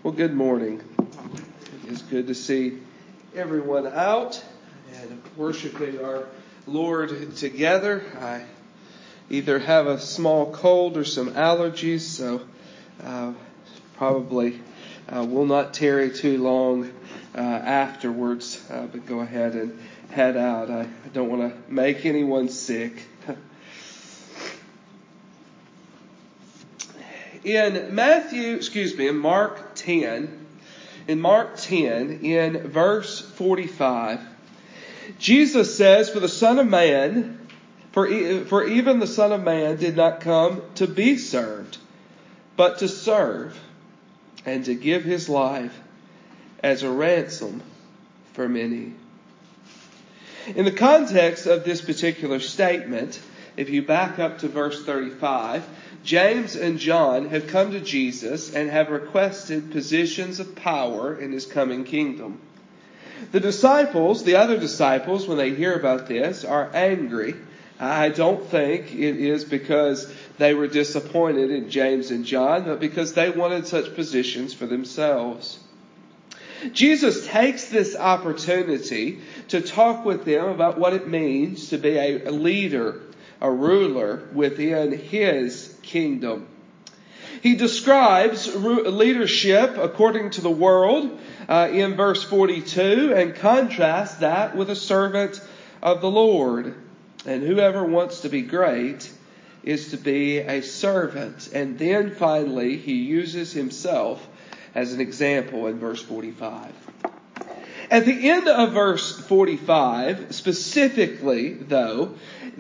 Well, good morning. It is good to see everyone out and worshiping our Lord together. I either have a small cold or some allergies, so probably will not tarry too long afterwards, but go ahead and head out. I don't want to make anyone sick. In Mark 10, in verse 45, Jesus says, For even the Son of Man did not come to be served, but to serve, and to give his life as a ransom for many. In the context of this particular statement, if you back up to verse 35, James and John have come to Jesus and have requested positions of power in his coming kingdom. The other disciples, when they hear about this, are angry. I don't think it is because they were disappointed in James and John, but because they wanted such positions for themselves. Jesus takes this opportunity to talk with them about what it means to be a leader, a ruler within his kingdom. He describes leadership according to the world in verse 42 and contrasts that with a servant of the Lord. And whoever wants to be great is to be a servant. And then finally he uses himself as an example in verse 45. At the end of verse 45, specifically, though,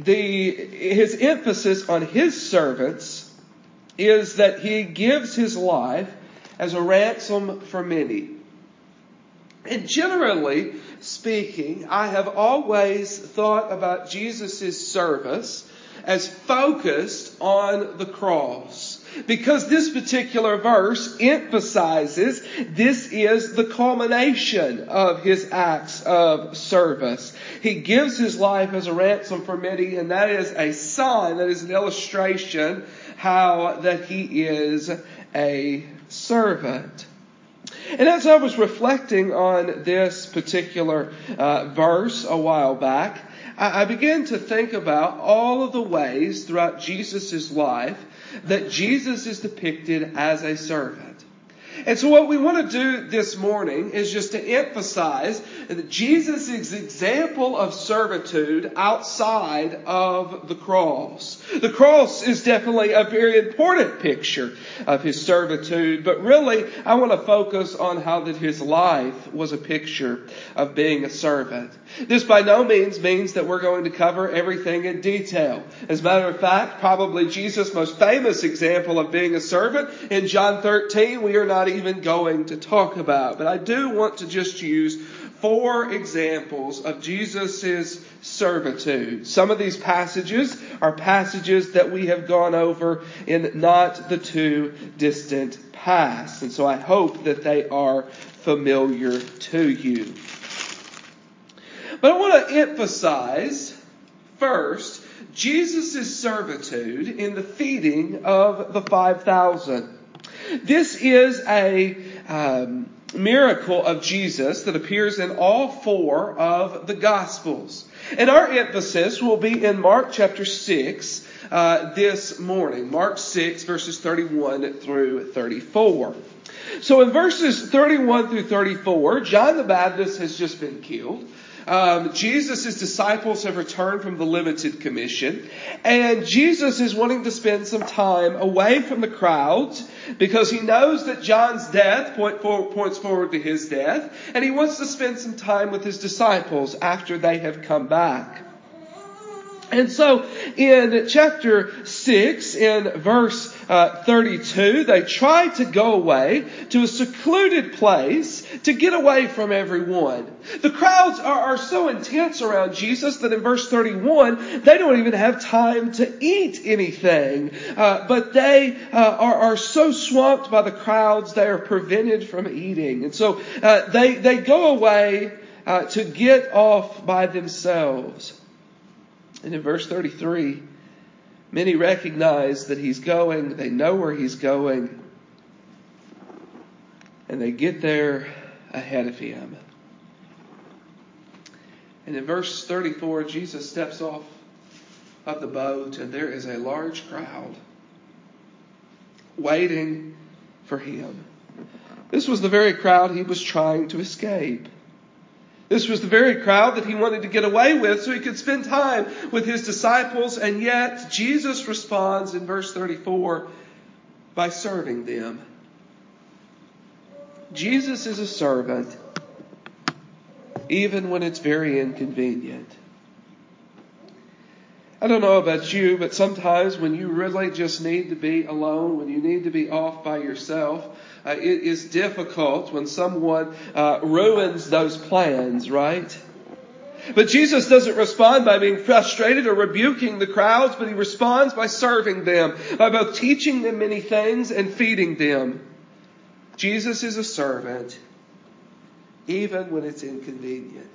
his emphasis on his servants is that he gives his life as a ransom for many. And generally speaking, I have always thought about Jesus' service as focused on the cross. Because this particular verse emphasizes this is the culmination of his acts of service. He gives his life as a ransom for many, and that is a sign, that is an illustration how that he is a servant. And as I was reflecting on this particular verse a while back, I began to think about all of the ways throughout Jesus' life that Jesus is depicted as a servant. And so what we want to do this morning is just to emphasize that Jesus' example of servitude outside of the cross. The cross is definitely a very important picture of his servitude, but really I want to focus on how that his life was a picture of being a servant. This by no means means that we're going to cover everything in detail. As a matter of fact, probably Jesus' most famous example of being a servant in John 13, we are not even going to talk about. But I do want to just use 4 examples of Jesus' servitude. Some of these passages are passages that we have gone over in not the too distant past. And so I hope that they are familiar to you. But I want to emphasize first Jesus' servitude in the feeding of the 5,000. This is a miracle of Jesus that appears in all 4 of the Gospels. And our emphasis will be in Mark chapter 6 this morning. Mark 6 verses 31 through 34. So in verses 31 through 34, John the Baptist has just been killed. Jesus' disciples have returned from the limited commission, and Jesus is wanting to spend some time away from the crowds because he knows that John's death points forward to his death, and he wants to spend some time with his disciples after they have come back. And so in chapter 6, in verse 32, they try to go away to a secluded place to get away from everyone. The crowds are so intense around Jesus that in verse 31, they don't even have time to eat anything. But they are so swamped by the crowds, they are prevented from eating. And so they go away to get off by themselves. And in verse 33, many recognize that he's going. They know where he's going. And they get there ahead of him. And in verse 34, Jesus steps off of the boat, and there is a large crowd waiting for him. This was the very crowd he was trying to escape. This was the very crowd that he wanted to get away with so he could spend time with his disciples. And yet Jesus responds in verse 34 by serving them. Jesus is a servant even when it's very inconvenient. I don't know about you, but sometimes when you really just need to be alone, when you need to be off by yourself, it is difficult when someone ruins those plans, right? But Jesus doesn't respond by being frustrated or rebuking the crowds, but he responds by serving them, by both teaching them many things and feeding them. Jesus is a servant, even when it's inconvenient.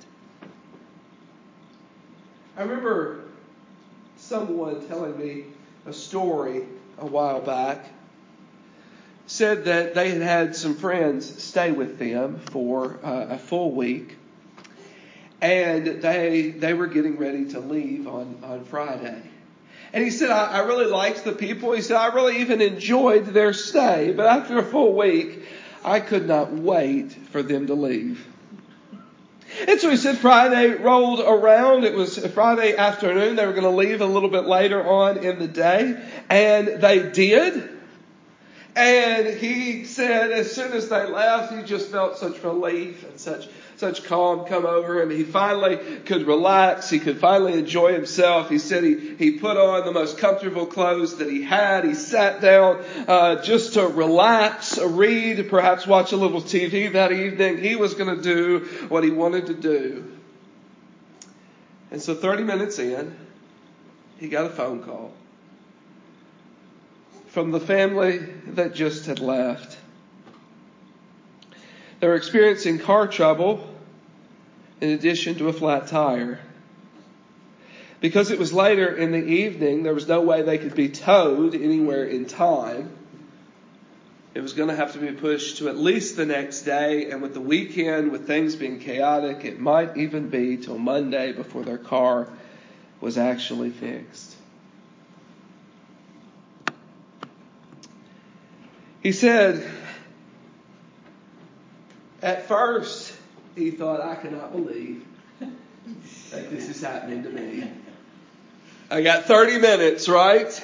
I remember someone telling me a story a while back. Said that they had had some friends stay with them for a full week. And they were getting ready to leave on Friday. And he said, I really liked the people. He said, I really even enjoyed their stay. But after a full week, I could not wait for them to leave. And so he said Friday rolled around. It was Friday afternoon. They were going to leave a little bit later on in the day. And they did. And he said as soon as they left, he just felt such relief and such calm come over him. He finally could relax. He could finally enjoy himself. He said he put on the most comfortable clothes that he had. He sat down just to relax, read, perhaps watch a little TV that evening. He was going to do what he wanted to do. And so 30 minutes in, he got a phone call from the family that just had left. They were experiencing car trouble in addition to a flat tire. Because it was later in the evening, there was no way they could be towed anywhere in time. It was going to have to be pushed to at least the next day. And with the weekend, with things being chaotic, it might even be till Monday before their car was actually fixed. He said, at first, he thought, I cannot believe that this is happening to me. I got 30 minutes, right?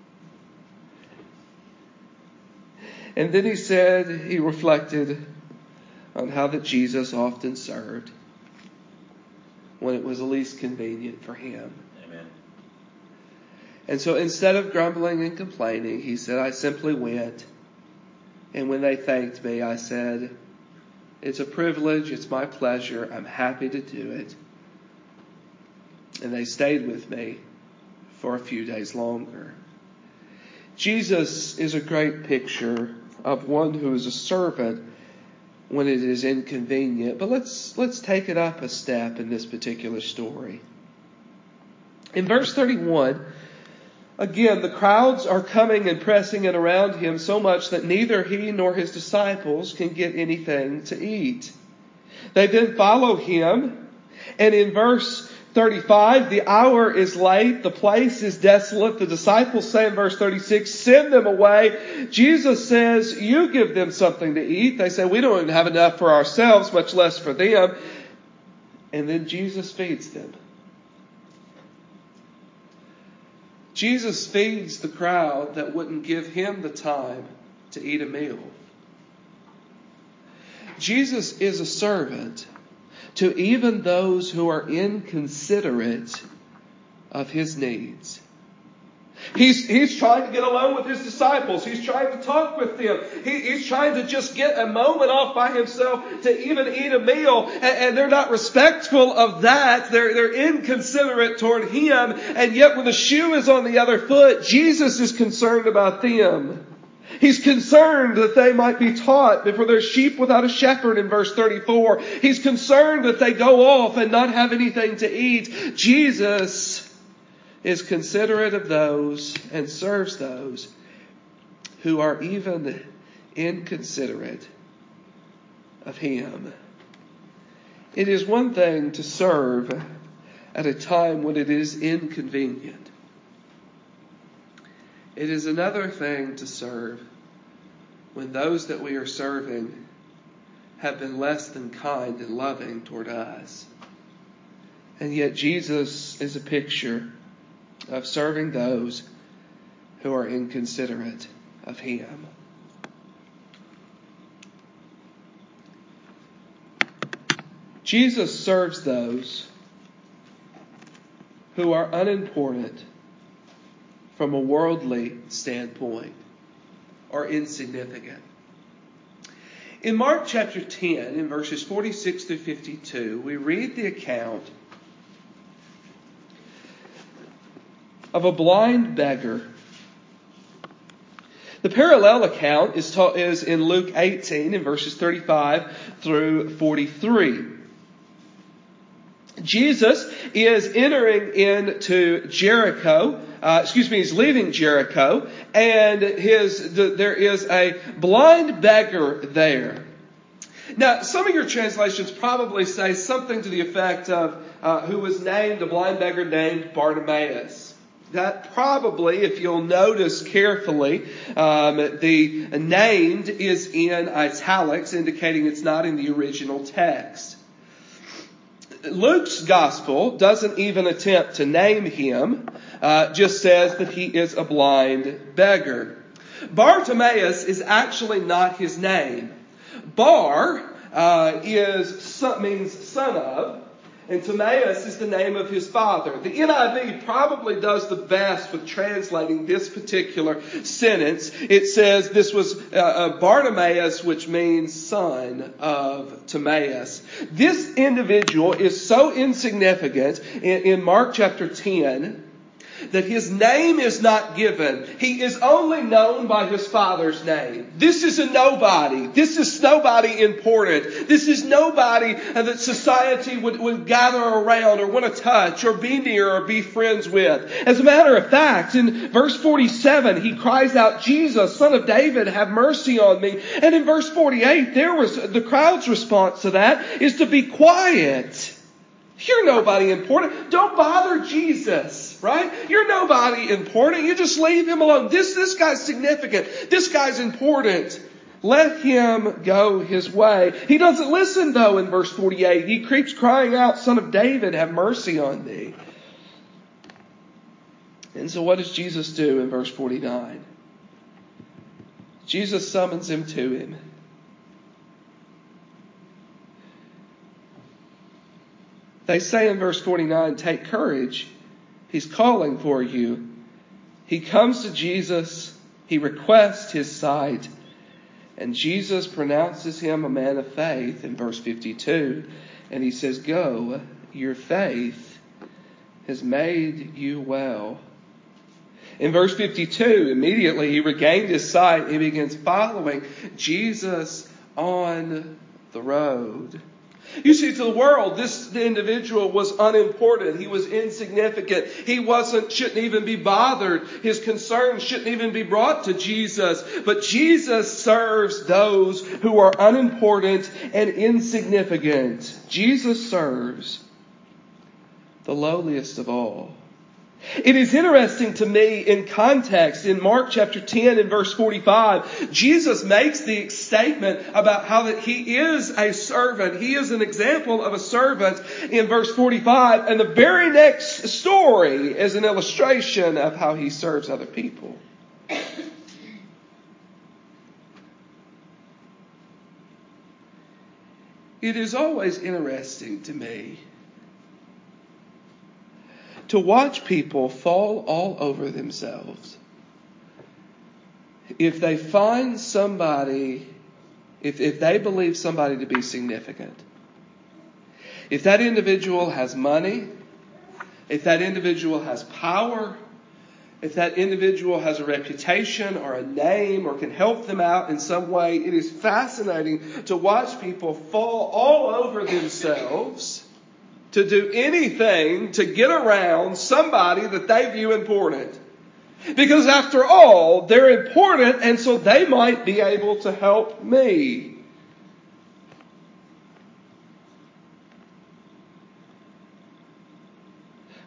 And then he said, he reflected on how that Jesus often served when it was the least convenient for him. Amen. And so instead of grumbling and complaining, he said, I simply went. And when they thanked me, I said, it's a privilege, it's my pleasure, I'm happy to do it. And they stayed with me for a few days longer. Jesus is a great picture of one who is a servant when it is inconvenient. But let's take it up a step in this particular story. In verse 31, again, the crowds are coming and pressing in around him so much that neither he nor his disciples can get anything to eat. They then follow him, and in verse 35, the hour is late, the place is desolate. The disciples say in verse 36, send them away. Jesus says, you give them something to eat. They say, we don't even have enough for ourselves, much less for them. And then Jesus feeds them. Jesus feeds the crowd that wouldn't give him the time to eat a meal. Jesus is a servant to even those who are inconsiderate of his needs. He's trying to get alone with his disciples. He's trying to talk with them. He's trying to just get a moment off by himself to even eat a meal. And they're not respectful of that. They're inconsiderate toward him. And yet when the shoe is on the other foot, Jesus is concerned about them. He's concerned that they might be taught before they're sheep without a shepherd in verse 34. He's concerned that they go off and not have anything to eat. Jesus is considerate of those and serves those who are even inconsiderate of Him. It is one thing to serve at a time when it is inconvenient. It is another thing to serve when those that we are serving have been less than kind and loving toward us. And yet Jesus is a picture of serving those who are inconsiderate of Him. Jesus serves those who are unimportant from a worldly standpoint or insignificant. In Mark chapter 10, in verses 46 through 52, we read the account of a blind beggar. The parallel account is in Luke 18, in verses 35 through 43. Jesus is entering into Jericho. He's leaving Jericho, and there is a blind beggar there. Now, some of your translations probably say something to the effect of who was named, a blind beggar named Bartimaeus. That probably, if you'll notice carefully, the named is in italics, indicating it's not in the original text. Luke's gospel doesn't even attempt to name him, just says that he is a blind beggar. Bartimaeus is actually not his name. Bar means son of, and Timaeus is the name of his father. The NIV probably does the best with translating this particular sentence. It says this was Bartimaeus, which means son of Timaeus. This individual is so insignificant in Mark chapter 10 that his name is not given. He is only known by his father's name. This is a nobody. This is nobody important. This is nobody that society would gather around or want to touch or be near or be friends with. As a matter of fact, in verse 47, he cries out, "Jesus, Son of David, have mercy on me." And in verse 48, the crowd's response to that is to be quiet. You're nobody important. Don't bother Jesus, right? You're nobody important. You just leave him alone. This guy's significant. This guy's important. Let him go his way. He doesn't listen, though, in verse 48. He keeps crying out, "Son of David, have mercy on me." And so what does Jesus do in verse 49? Jesus summons him to him. They say in verse 49, "Take courage. He's calling for you." He comes to Jesus. He requests his sight. And Jesus pronounces him a man of faith in verse 52. And he says, "Go, your faith has made you well." In verse 52, immediately he regained his sight. He begins following Jesus on the road. You see, to the world, this individual was unimportant. He was insignificant. He shouldn't even be bothered. His concerns shouldn't even be brought to Jesus. But Jesus serves those who are unimportant and insignificant. Jesus serves the lowliest of all. It is interesting to me in context, in Mark chapter 10 and verse 45, Jesus makes the statement about how that he is a servant. He is an example of a servant in verse 45. And the very next story is an illustration of how he serves other people. It is always interesting to me to watch people fall all over themselves if they find somebody, if they believe somebody to be significant. If that individual has money, if that individual has power, if that individual has a reputation or a name or can help them out in some way, it is fascinating to watch people fall all over themselves to do anything to get around somebody that they view important. Because after all, they're important, and so they might be able to help me.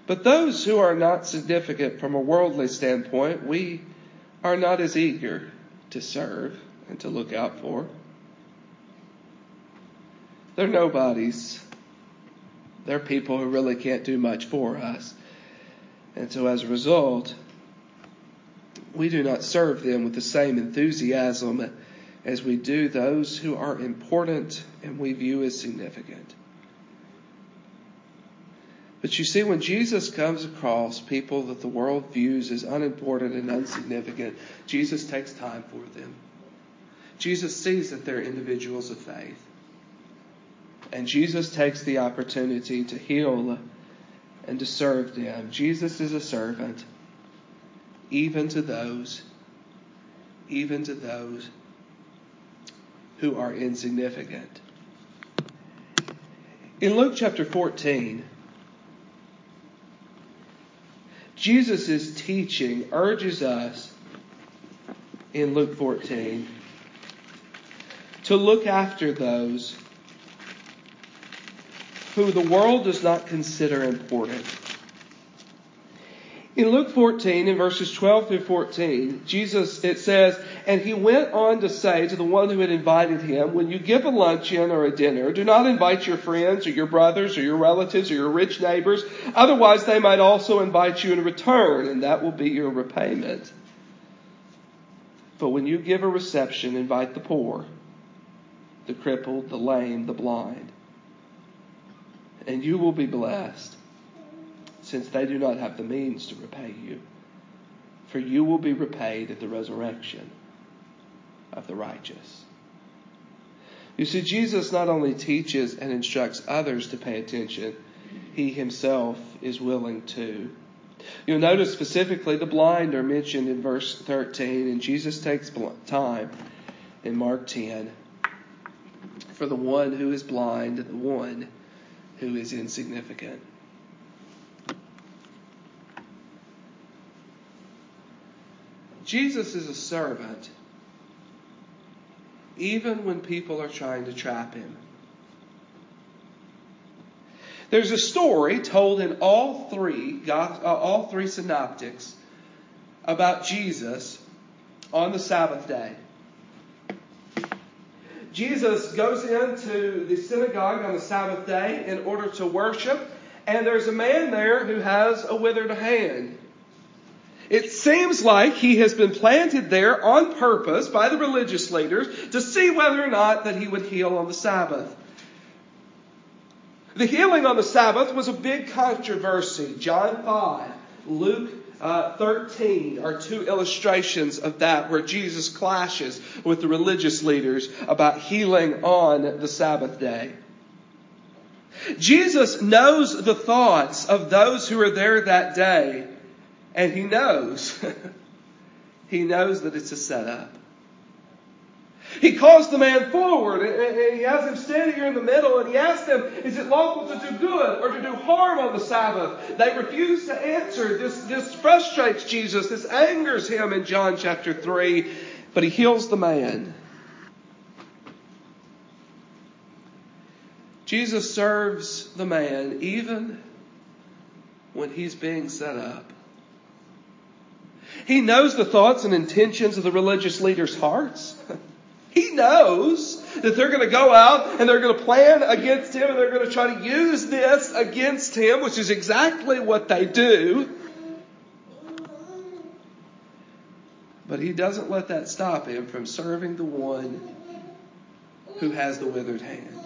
But those who are not significant from a worldly standpoint, we are not as eager to serve and to look out for. They're nobodies. They're people who really can't do much for us. And so as a result, we do not serve them with the same enthusiasm as we do those who are important and we view as significant. But you see, when Jesus comes across people that the world views as unimportant and insignificant, Jesus takes time for them. Jesus sees that they're individuals of faith. And Jesus takes the opportunity to heal and to serve them. Jesus is a servant, even to those who are insignificant. In Luke chapter 14, Jesus' teaching urges us in Luke 14 to look after those who the world does not consider important. In Luke 14, in verses 12 through 14, it says, "And he went on to say to the one who had invited him, 'When you give a luncheon or a dinner, do not invite your friends or your brothers or your relatives or your rich neighbors. Otherwise they might also invite you in return, and that will be your repayment. But when you give a reception, invite the poor, the crippled, the lame, the blind. And you will be blessed, since they do not have the means to repay you. For you will be repaid at the resurrection of the righteous.'" You see, Jesus not only teaches and instructs others to pay attention, he himself is willing to. You'll notice specifically the blind are mentioned in verse 13, and Jesus takes time in Mark 10 for the one who is blind and the one who is insignificant. Jesus is a servant even when people are trying to trap him. There's a story told in all three synoptics about Jesus on the Sabbath day. Jesus goes into the synagogue on the Sabbath day in order to worship, and there's a man there who has a withered hand. It seems like he has been planted there on purpose by the religious leaders to see whether or not that he would heal on the Sabbath. The healing on the Sabbath was a big controversy. John 5, Luke 13 are two illustrations of that, where Jesus clashes with the religious leaders about healing on the Sabbath day. Jesus knows the thoughts of those who are there that day, and he knows that it's a setup. He calls the man forward, and he has him standing here in the middle, and he asks them, "Is it lawful to do good or to do harm on the Sabbath?" They refuse to answer. This frustrates Jesus. This angers him in John chapter 3. But he heals the man. Jesus serves the man even when he's being set up. He knows the thoughts and intentions of the religious leaders' hearts. He knows that they're going to go out and they're going to plan against him, and they're going to try to use this against him, which is exactly what they do. But he doesn't let that stop him from serving the one who has the withered hand.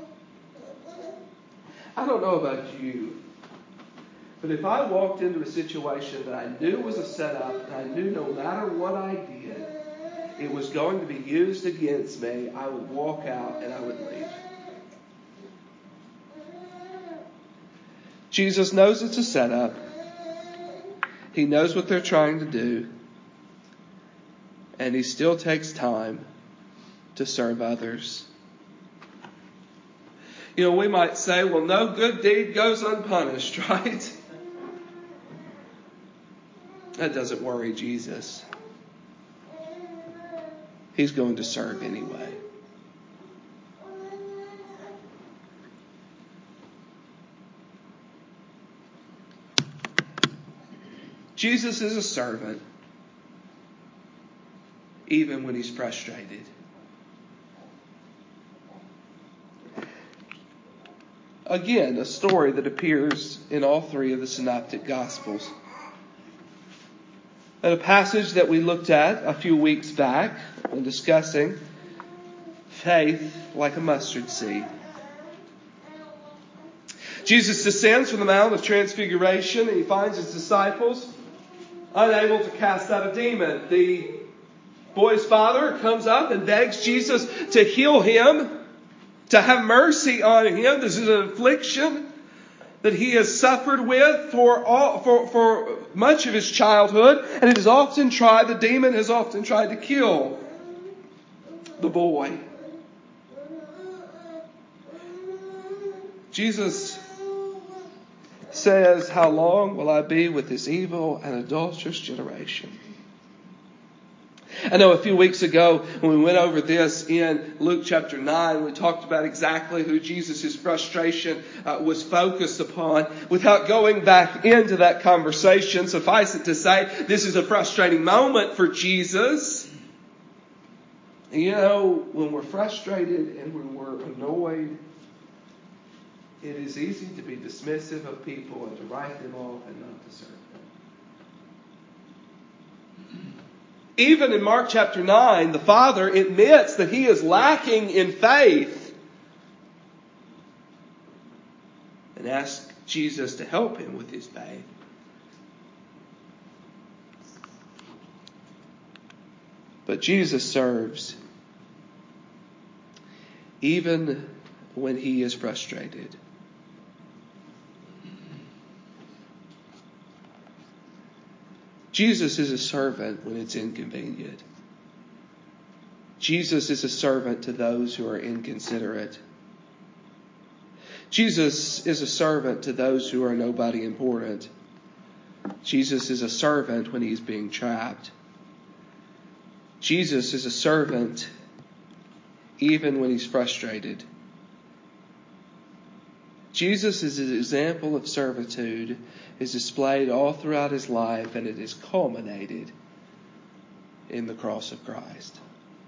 I don't know about you, but if I walked into a situation that I knew was a setup, and I knew no matter what I did, it was going to be used against me, I would walk out and I would leave. Jesus knows it's a setup. He knows what they're trying to do. And he still takes time to serve others. You know, we might say, well, no good deed goes unpunished, right? That doesn't worry Jesus. He's going to serve anyway. Jesus is a servant even when he's frustrated. Again, a story that appears in all three of the Synoptic Gospels. And a passage that we looked at a few weeks back when discussing faith like a mustard seed. Jesus descends from the Mount of Transfiguration and he finds his disciples unable to cast out a demon. The boy's father comes up and begs Jesus to heal him, to have mercy on him. This is an affliction that he has suffered with for much of his childhood, and the demon has often tried to kill the boy. Jesus says, "How long will I be with this evil and adulterous generation?" I know a few weeks ago when we went over this in Luke chapter 9, we talked about exactly who Jesus' frustration was focused upon. Without going back into that conversation, suffice it to say, this is a frustrating moment for Jesus. You know, when we're frustrated and when we're annoyed, it is easy to be dismissive of people and to write them off and not to serve them. Even in Mark chapter 9, the Father admits that he is lacking in faith and asks Jesus to help him with his faith. But Jesus serves even when he is frustrated. Jesus is a servant when it's inconvenient. Jesus is a servant to those who are inconsiderate. Jesus is a servant to those who are nobody important. Jesus is a servant when he's being trapped. Jesus is a servant even when he's frustrated. Jesus' example of servitude is displayed all throughout his life, and it is culminated in the cross of Christ.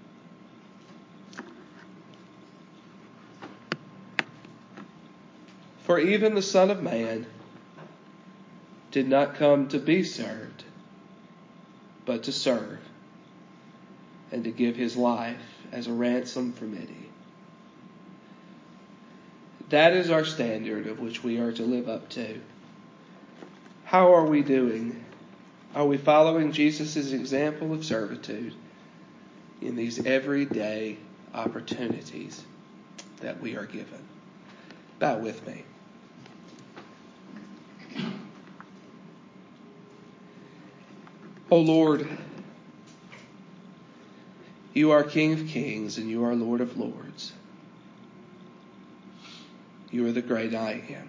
For even the Son of Man did not come to be served, but to serve, and to give his life as a ransom for many. That is our standard of which we are to live up to. How are we doing? Are we following Jesus' example of servitude in these everyday opportunities that we are given? Bow with me. O Lord, you are King of Kings and you are Lord of Lords. You are the great I am.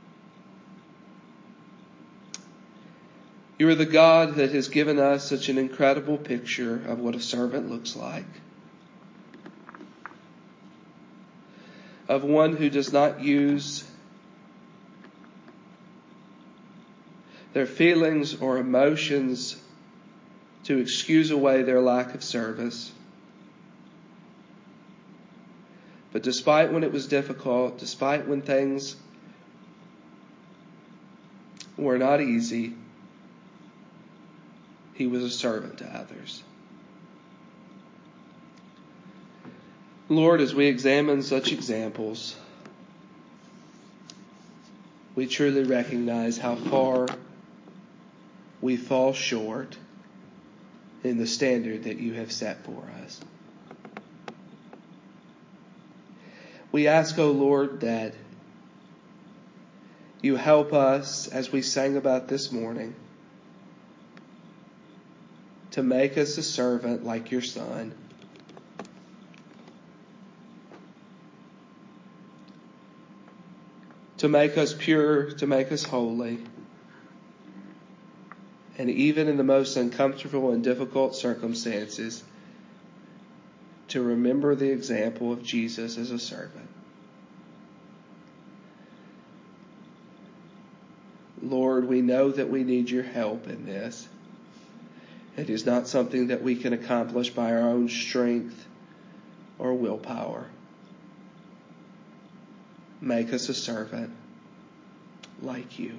You are the God that has given us such an incredible picture of what a servant looks like. Of one who does not use their feelings or emotions to excuse away their lack of service. But despite when it was difficult, despite when things were not easy, he was a servant to others. Lord, as we examine such examples, we truly recognize how far we fall short in the standard that you have set for us. We ask, O Lord, that you help us, as we sang about this morning, to make us a servant like your Son. To make us pure, to make us holy. And even in the most uncomfortable and difficult circumstances, to remember the example of Jesus as a servant. Lord, we know that we need your help in this. It is not something that we can accomplish by our own strength or willpower. Make us a servant like you.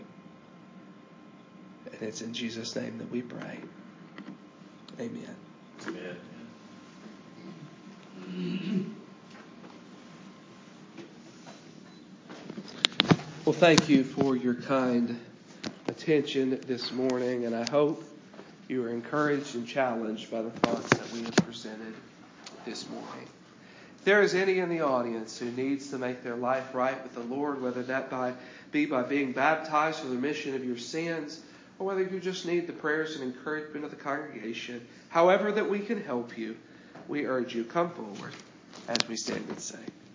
And it's in Jesus' name that we pray. Amen. Amen. Well, thank you for your kind attention this morning, and I hope you are encouraged and challenged by the thoughts that we have presented this morning. If there is any in the audience who needs to make their life right with the Lord, whether that be by being baptized for the remission of your sins, or whether you just need the prayers and encouragement of the congregation, however that we can help you, we urge you, come forward as we stand and sing.